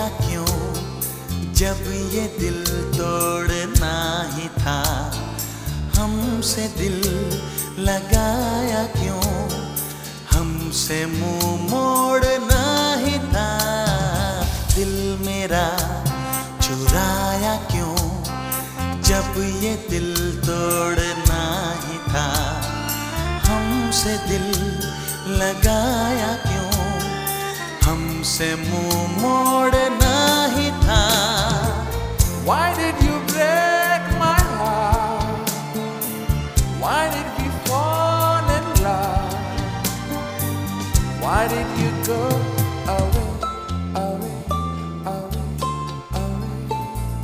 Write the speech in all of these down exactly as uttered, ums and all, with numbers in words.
चुराया क्यों जब ये दिल तोड़ना ही था। हमसे दिल लगाया क्यों, हमसे मुंह मोड़ना ही था। दिल मेरा चुराया क्यों जब ये दिल तोड़ना ही था। हमसे दिल लगाया क्यों, हमसे मुंह मोड़ना ही था। Why did you break my heart? Why did we fall in love? Why did you go away, away, away, away?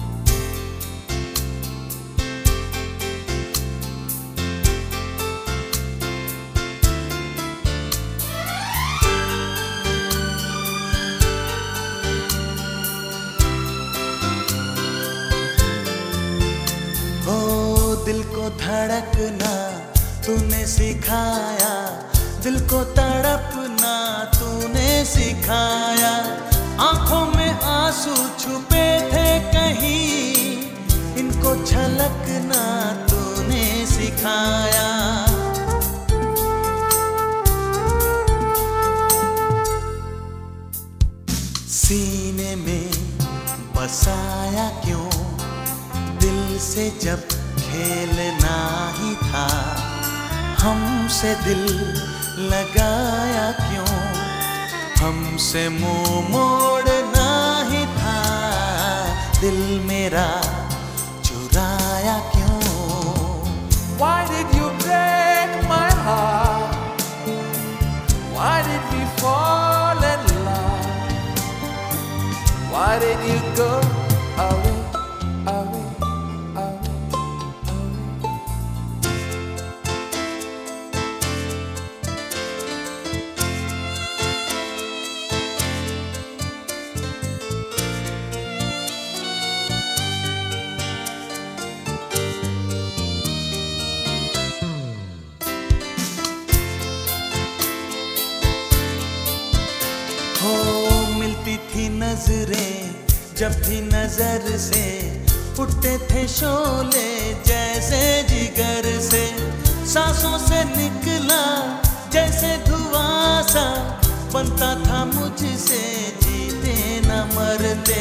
ओ दिल को धड़कना तूने सिखाया, दिल को तड़पना तूने सिखाया। आंखों में आंसू छुपे थे कहीं, इनको छलकना तूने सिखाया। सीने में बसाया क्यों, दिल से जब खेलना ही था। हमसे दिल लगाया क्यों, हमसे मुंह मोड़ना ही था। दिल मेरा चुराया क्यों। Why did you break my heart? Why did we fall in love? Why did you go away, away, away, away? हो मिलती थी नजरें जब भी नजर से, उठते थे शोले जैसे जिगर से। सांसों से निकला जैसे धुआं सा, बनता था मुझसे जीते न मरते।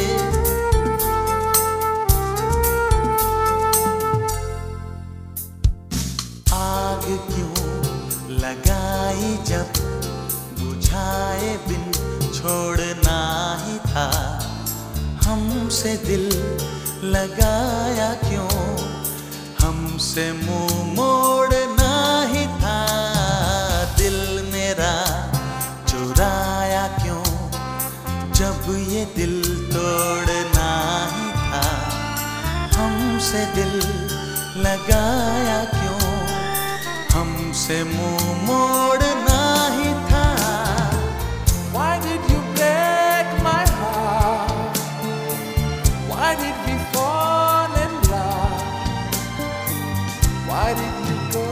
आग क्यों लगाई जब बुझाए बिन छोड़ना ही था। हमसे दिल लगाया क्यों, हमसे मुंह मोड़ना ही था। दिल मेरा चुराया क्यों जब ये दिल तोड़ना ही था। हमसे दिल लगाया क्यों, हमसे मुंह मोड़ना ही था। Why did you break my heart? Why did we fall in love? Why did you go